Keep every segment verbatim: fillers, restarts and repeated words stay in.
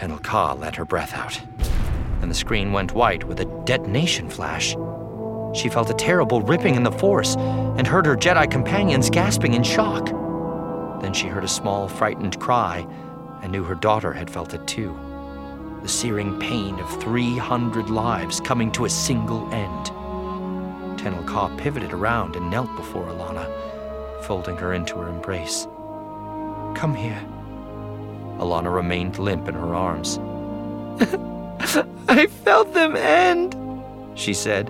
Tenel Ka let her breath out, and the screen went white with a detonation flash. She felt a terrible ripping in the Force and heard her Jedi companions gasping in shock. Then she heard a small, frightened cry and knew her daughter had felt it too. The searing pain of three hundred lives coming to a single end. Tenel Ka pivoted around and knelt before Allana, folding her into her embrace. "Come here." Allana remained limp in her arms. "I felt them end," she said.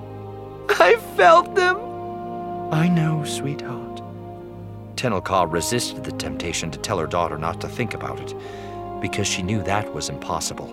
"I felt them." "I know, sweetheart." Tenel Ka resisted the temptation to tell her daughter not to think about it, because she knew that was impossible.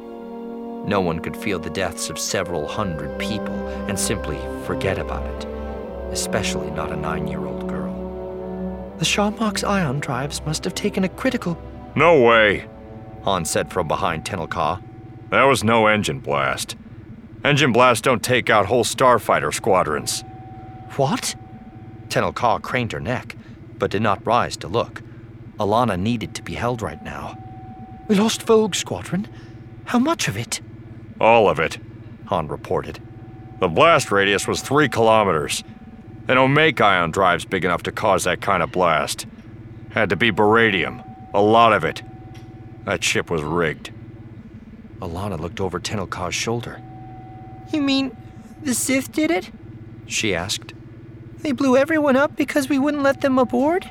No one could feel the deaths of several hundred people and simply forget about it, especially not a nine-year-old girl. "The Sharmox ion drives must have taken a critical—" "No way," Han said from behind Tenel Ka. "That was no engine blast. Engine blasts don't take out whole starfighter squadrons." "What?" Tenel Ka craned her neck, but did not rise to look. Allana needed to be held right now. "We lost Vogue Squadron. How much of it?" "All of it," Han reported. "The blast radius was three kilometers. They don't make ion drives big enough to cause that kind of blast. Had to be beradium. A lot of it. That ship was rigged." Allana looked over Tenel Ka's shoulder. "You mean the Sith did it?" she asked. "They blew everyone up because we wouldn't let them aboard?"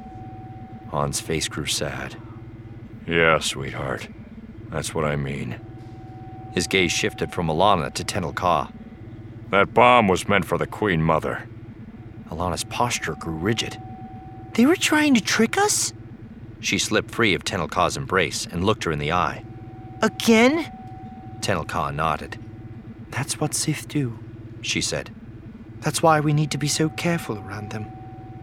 Han's face grew sad. "Yeah, sweetheart. That's what I mean." His gaze shifted from Allana to Tenel Ka. "That bomb was meant for the Queen Mother." Allana's posture grew rigid. "They were trying to trick us?" She slipped free of Tenel Ka's embrace and looked her in the eye. "Again?" Tenel Ka nodded. "That's what Sith do," she said. "That's why we need to be so careful around them."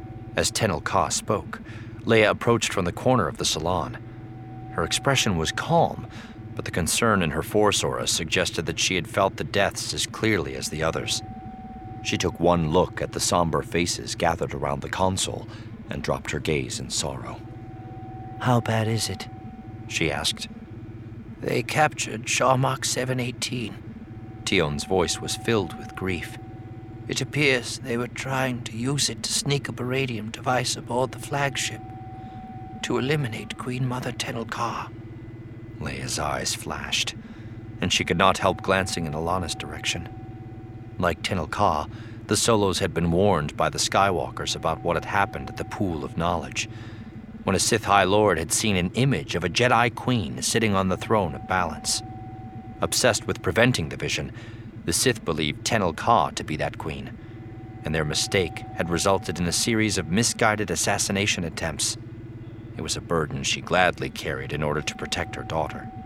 As Tenel Ka spoke, Leia approached from the corner of the salon. Her expression was calm, but the concern in her Force aura suggested that she had felt the deaths as clearly as the others. She took one look at the somber faces gathered around the console and dropped her gaze in sorrow. "How bad is it?" she asked. "They captured Sharmox seven eighteen. Tion's voice was filled with grief. It appears they were trying to use it to sneak a beradium device aboard the flagship to eliminate Queen Mother Tenel Ka." Leia's eyes flashed, and she could not help glancing in Allana's direction. Like Tenel Ka, the Solos had been warned by the Skywalkers about what had happened at the Pool of Knowledge, when a Sith High Lord had seen an image of a Jedi Queen sitting on the throne of balance. Obsessed with preventing the vision, the Sith believed Tenel Ka to be that queen, and their mistake had resulted in a series of misguided assassination attempts. It was a burden she gladly carried in order to protect her daughter.